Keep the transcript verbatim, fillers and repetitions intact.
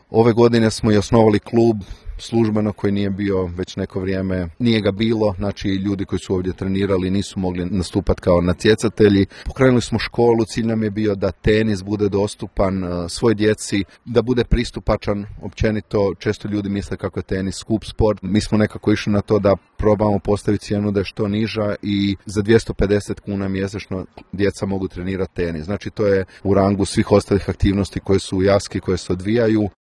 Ove godine smo i osnovali klub službeno koji nije bio već neko vrijeme, nije ga bilo, znači ljudi koji su ovdje trenirali nisu mogli nastupati kao natjecatelji. Pokrenuli smo školu, cilj nam je bio da tenis bude dostupan svoj djeci, da bude pristupačan općenito. Često ljudi misle kako je tenis skup sport. Mi smo nekako išli na to da probamo postaviti cijenu da je što niža i za dvjesto pedeset kuna mjesečno djeca mogu trenirati tenis. Znači to je u rangu svih ostalih aktivnosti koje su u Jaski, koje se odvijaju.